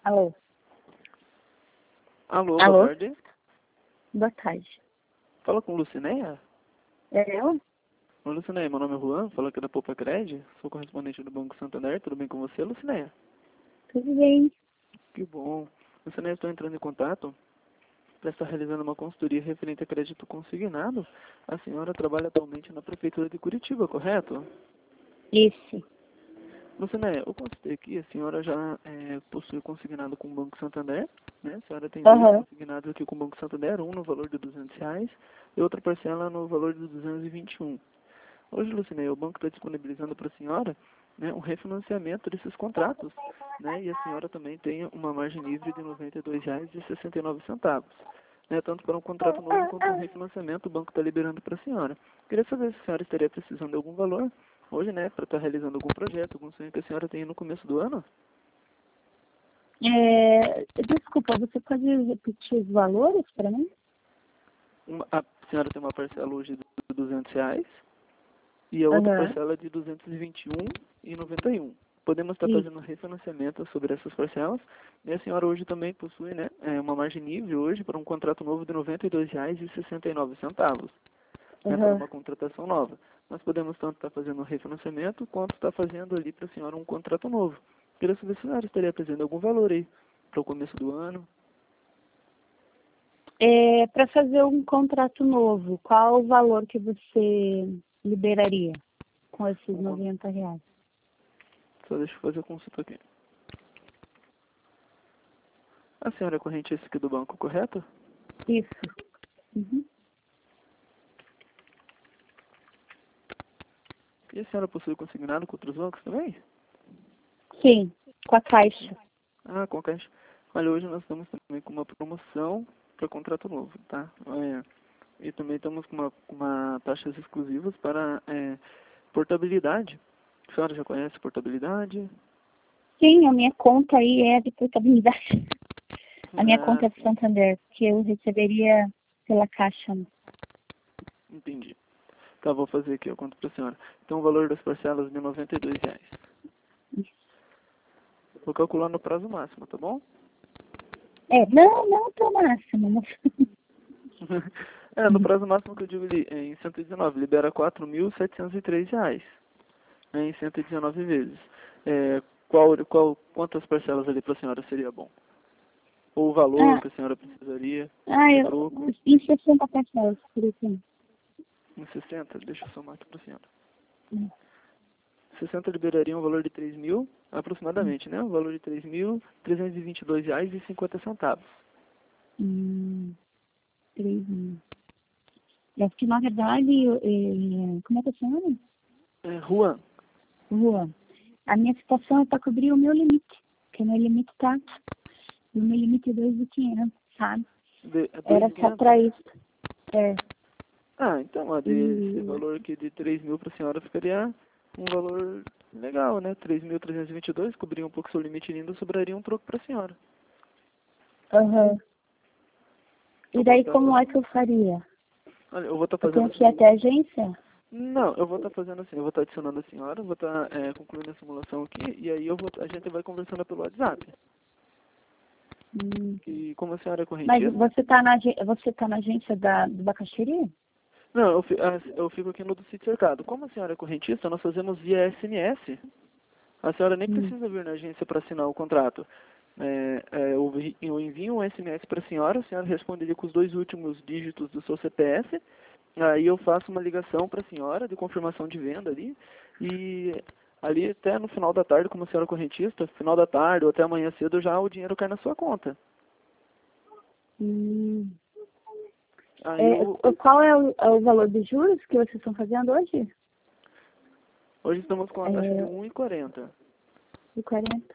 Alô? Alô, Alô? boa tarde. Boa tarde. Fala com Lucinéia? É eu? Oi, Lucinéia, meu nome é Juan, falo aqui da Poupa Cred, sou correspondente do Banco Santander, tudo bem com você, Lucinéia? Tudo bem. Que bom. Lucinéia, estou entrando em contato para estar realizando uma consultoria referente a crédito consignado. A senhora trabalha atualmente na Prefeitura de Curitiba, correto? Isso. Lucinéia, eu constatei aqui, a senhora já possui consignado com o Banco Santander, né? A senhora tem dois Aham. consignados aqui com o Banco Santander, um no valor de R$ 200 e outra parcela no valor de 221. Hoje, Lucinéia, o banco está disponibilizando para a senhora, né, um refinanciamento desses contratos, né, e a senhora também tem uma margem livre de R$ 92,69, né, tanto para um contrato novo quanto um refinanciamento, o banco está liberando para a senhora. Queria saber se a senhora estaria precisando de algum valor hoje, né, para estar realizando algum projeto, algum sonho que a senhora tem no começo do ano. Desculpa, você pode repetir os valores para mim? A senhora tem uma parcela hoje de R$ 200 e a outra Aham. parcela de R$ 221,91. Podemos estar Isso. fazendo refinanciamento sobre essas parcelas. E a senhora hoje também possui, né, uma margem livre hoje para um contrato novo de R$ 92,69, né, para Aham. uma contratação nova. Nós podemos tanto estar fazendo um refinanciamento quanto estar fazendo ali para a senhora um contrato novo. Queria saber se a senhora estaria apresentando algum valor aí para o começo do ano. Para fazer um contrato novo, qual o valor que você liberaria com esses Um con- R$ 90? Só deixa eu fazer a consulta aqui. A senhora é correntista aqui do banco, correto? Isso. Uhum. E a senhora possui consignado com outros bancos também? Sim, com a Caixa. Ah, com a Caixa. Olha, hoje nós estamos também com uma promoção para contrato novo, tá? E também estamos com uma taxas exclusivas para portabilidade. A senhora já conhece portabilidade? Sim, a minha conta aí é de portabilidade. A minha Ah, conta é de sim, Santander, que eu receberia pela Caixa. entendi. Tá, vou fazer aqui, eu conto para a senhora. Então o valor das parcelas de R$ 92. Vou calcular no prazo máximo, tá bom? Não tô máximo. No prazo máximo que eu digo ali, em 119, libera R$ 4.703, né, em 119 vezes. Quantas parcelas ali para a senhora seria bom? Ou o valor Ah, que a senhora precisaria de troco? em 60 parcelas, por exemplo. Em 60? Deixa eu somar aqui para a senhora. 60 liberaria um valor de 3.000, aproximadamente, né? Um valor de R$ 3.322,50. Hum, 3.000. É que, na verdade, como é que é seu nome? Juan, Juan. A minha situação é para cobrir o meu limite, porque o meu limite tá, o meu limite é 2.500, sabe? é Era só 2.500? para isso. É, Então, esse e, valor aqui de 3.000 para a senhora ficaria um valor legal, né? 3.322, cobria um pouco seu limite lindo, sobraria um troco para a senhora. aham. Eu E posso daí, estar como é fazendo. que eu faria? Olha, eu vou estar Eu fazendo tenho a que ir até simulação. a agência? Não, eu vou estar fazendo assim, eu vou estar adicionando a senhora, vou estar concluindo a simulação aqui, e aí a gente vai conversando pelo WhatsApp. Hum. E como a senhora é Mas correntista. você tá na agência do Bacaxiri? Não, eu fico aqui no do sítio cercado. Como a senhora é correntista, nós fazemos via SMS. A senhora nem Hum. precisa vir na agência para assinar o contrato. Eu envio um SMS para a senhora responde ali com os 2 últimos dígitos do seu CPF, aí eu faço uma ligação para a senhora de confirmação de venda ali, e ali até no final da tarde, como a senhora é correntista, final da tarde ou até amanhã cedo já o dinheiro cai na sua conta. Hum. Aí Qual é o valor dos juros que vocês estão fazendo hoje? hoje estamos com a taxa de É, 1,40. de 40.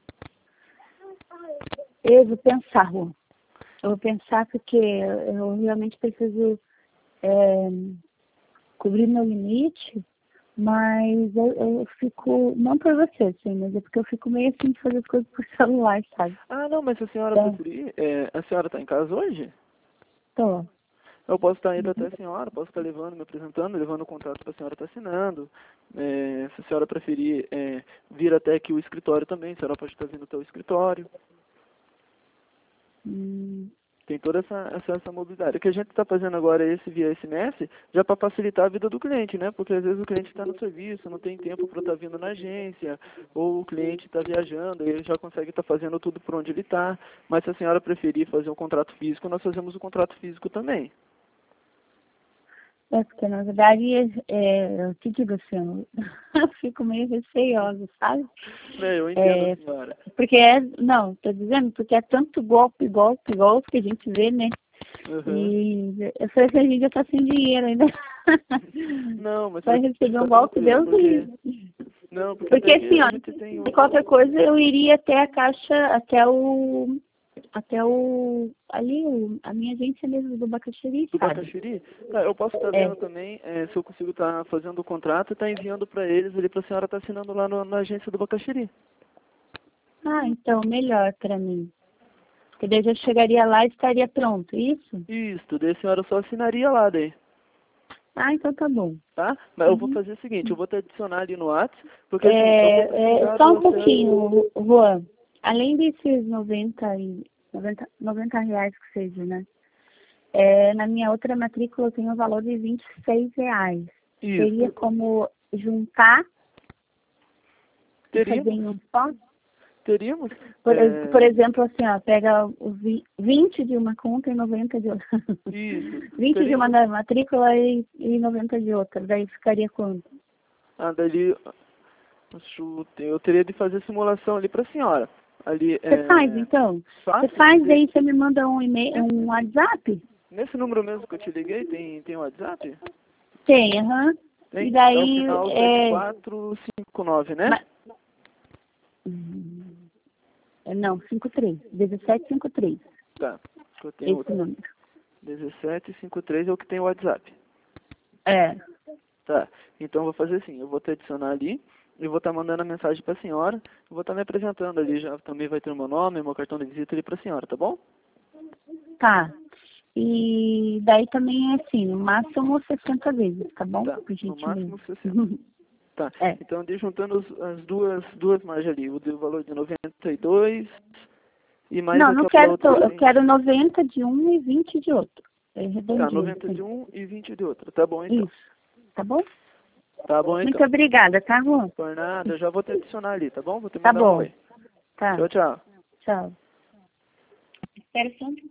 Eu vou pensar, Rô. Eu vou pensar porque eu realmente preciso é, cobrir meu limite, mas eu fico, não por você, sim, mas é porque eu fico meio assim de fazer as coisas por celular, sabe? Ah, não, mas se a senhora Então, preferir, a senhora está em casa hoje? tô. Eu posso estar indo até Uhum. a senhora, posso estar levando, me apresentando, levando o contrato para a senhora estar assinando. Se a senhora preferir vir até aqui o escritório também, a senhora pode estar vindo até o escritório. Tem toda essa mobilidade. O que a gente está fazendo agora esse via SMS, já para facilitar a vida do cliente, né? Porque às vezes o cliente está no serviço, não tem tempo para estar vindo na agência, ou o cliente está viajando, ele já consegue estar fazendo tudo por onde ele está. Mas se a senhora preferir fazer um contrato físico, nós fazemos o contrato físico também. Porque na verdade, eu te digo assim, eu fico meio receiosa, sabe? Eu entendo, senhora. Porque não, tô dizendo, porque é tanto golpe que a gente vê, né? Uhum. E eu falei que a gente já tá sem dinheiro ainda. Não, mas vai receber um golpe, Deus livre. Não, porque assim, ó, de qualquer coisa eu iria até a caixa, a minha agência mesmo do Bacaxiri, do sabe? Bacaxiri? Tá, eu posso estar vendo também, se eu consigo estar fazendo o contrato e estar enviando para eles ali para a senhora estar assinando lá na agência do Bacaxiri. Ah, então, melhor para mim. Porque daí eu já chegaria lá e estaria pronto, isso? Isso, daí a senhora só assinaria lá daí. Ah, então tá bom. Tá? Mas eu vou fazer o seguinte, eu vou te adicionar ali no WhatsApp, porque só um pouquinho, Juan. Além desses 90 reais que seja, né? Na minha outra matrícula eu tenho um valor de R$26. Isso. Teria como juntar e fazer Teríamos. em um só? Teríamos. Por exemplo, assim, ó, pega os 20 de uma conta e 90 de outra. Isso. 20 de uma matrícula e 90 de outra. Daí ficaria quanto? Ah, dali eu teria de fazer simulação ali para a senhora. Ali, Você faz, então? Você faz, aí você me manda um e-mail, um WhatsApp? Nesse número mesmo que eu te liguei, tem um WhatsApp? Tem, aham. Tem? E daí... É o final 7459, né? Não, 53. 1753. Tá. Eu tenho Esse outro. número. 1753 é o que tem o WhatsApp. Tá. Então eu vou fazer assim, eu vou te adicionar ali, e vou estar mandando a mensagem para a senhora, eu vou estar me apresentando ali, já também vai ter o meu nome, meu cartão de visita ali para a senhora, tá bom? Tá. E daí também é assim, no máximo 60 vezes, tá bom? Tá, no máximo 60. Tá, então eu juntando as duas margens ali, o valor de 92 e mais não quero, eu quero 90 de um e 20 de outro. Tá, 90 de um e 20 de outro, tá bom então. Isso, tá bom? Tá bom então. Muito obrigada, tá, Juan? Por nada, eu já vou te adicionar ali, tá bom? Vou te Tá mandar bom. um oi. Tá. Tchau, tchau. Tchau. Espera só um pouquinho.